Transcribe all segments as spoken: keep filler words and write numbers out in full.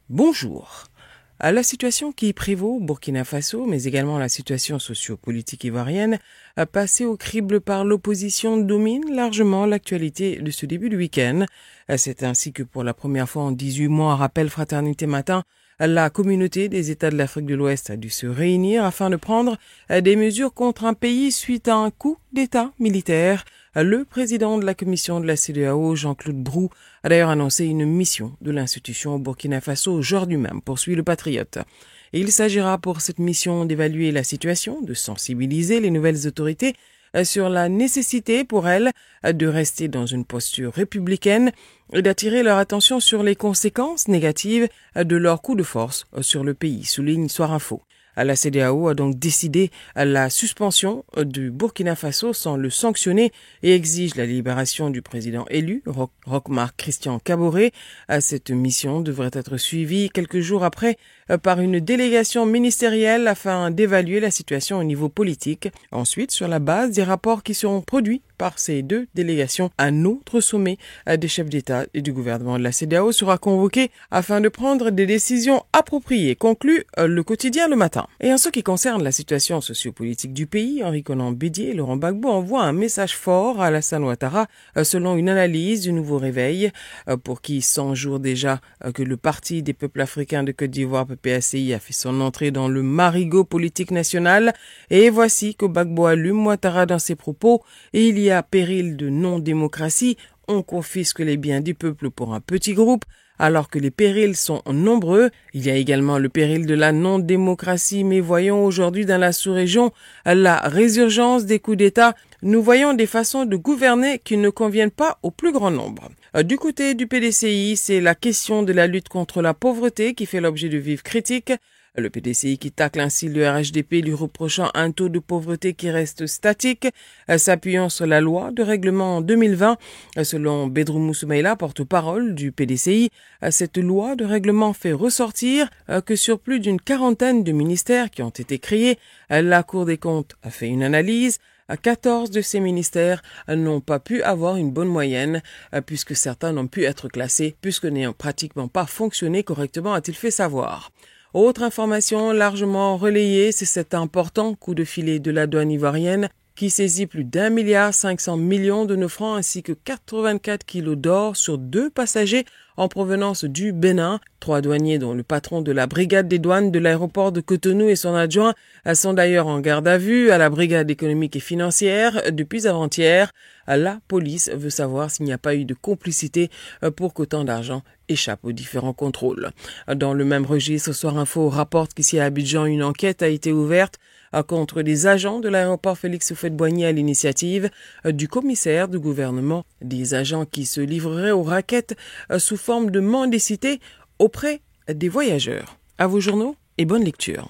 Bonjour. La situation qui prévaut au Burkina Faso, mais également la situation sociopolitique ivoirienne, passée au crible par l'opposition, domine largement l'actualité de ce début de week-end. C'est ainsi que pour la première fois en dix-huit mois, rappel Fraternité Matin, la communauté des États de l'Afrique de l'Ouest a dû se réunir afin de prendre des mesures contre un pays suite à un coup d'État militaire. Le président de la commission de la C E D E A O, Jean-Claude Brou, a d'ailleurs annoncé une mission de l'institution au Burkina Faso aujourd'hui même, poursuit le Patriote. Et il s'agira pour cette mission d'évaluer la situation, de sensibiliser les nouvelles autorités sur la nécessité pour elles de rester dans une posture républicaine et d'attirer leur attention sur les conséquences négatives de leur coup de force sur le pays, souligne Soir Info. La C E D E A O a donc décidé la suspension du Burkina Faso sans le sanctionner et exige la libération du président élu, Roch-Marc Christian Kaboré. Cette mission devrait être suivie quelques jours après par une délégation ministérielle afin d'évaluer la situation au niveau politique. Ensuite, sur la base des rapports qui seront produits par ces deux délégations, un autre sommet des chefs d'État et du gouvernement de la C E D E A O sera convoqué afin de prendre des décisions appropriées, conclut le quotidien Le Matin. Et en ce qui concerne la situation sociopolitique du pays, Henri Konan Bédié et Laurent Gbagbo envoient un message fort à Alassane Ouattara selon une analyse du Nouveau Réveil, pour qui cent jours déjà que le Parti des peuples africains de Côte d'Ivoire, P P A C I, a fait son entrée dans le marigot politique national. Et voici que Gbagbo allume Ouattara dans ses propos. Et il y a péril de non-démocratie, on confisque les biens du peuple pour un petit groupe, alors que les périls sont nombreux. Il y a également le péril de la non-démocratie, mais voyons aujourd'hui dans la sous-région la résurgence des coups d'État. Nous voyons des façons de gouverner qui ne conviennent pas au plus grand nombre. Du côté du P D C I, c'est la question de la lutte contre la pauvreté qui fait l'objet de vives critiques. Le P D C I qui tacle ainsi le R H D P lui reprochant un taux de pauvreté qui reste statique, s'appuyant sur la loi de règlement deux mille vingt. Selon Bedroumou Soumaïla, porte-parole du P D C I, cette loi de règlement fait ressortir que sur plus d'une quarantaine de ministères qui ont été créés, la Cour des comptes a fait une analyse. quatorze de ces ministères n'ont pas pu avoir une bonne moyenne, puisque certains n'ont pu être classés, puisque n'ayant pratiquement pas fonctionné correctement, a-t-il fait savoir. Autre information largement relayée, c'est cet important coup de filet de la douane ivoirienne qui saisit plus d'un milliard cinq cents millions de nos francs ainsi que quatre-vingt-quatre kilos d'or sur deux passagers en provenance du Bénin. Trois douaniers dont le patron de la brigade des douanes de l'aéroport de Cotonou et son adjoint sont d'ailleurs en garde à vue à la brigade économique et financière depuis avant-hier. La police veut savoir s'il n'y a pas eu de complicité pour qu'autant d'argent échappe aux différents contrôles. Dans le même registre, Soir Info rapporte qu'ici à Abidjan, une enquête a été ouverte contre des agents de l'aéroport Félix Houphouët-Boigny à l'initiative du commissaire du gouvernement, des agents qui se livreraient aux raquettes sous forme de mendicité auprès des voyageurs. À vos journaux et bonne lecture.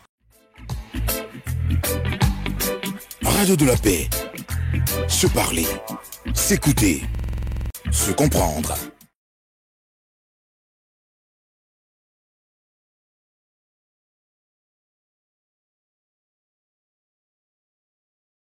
Radio de la paix. Se parler, s'écouter, se comprendre.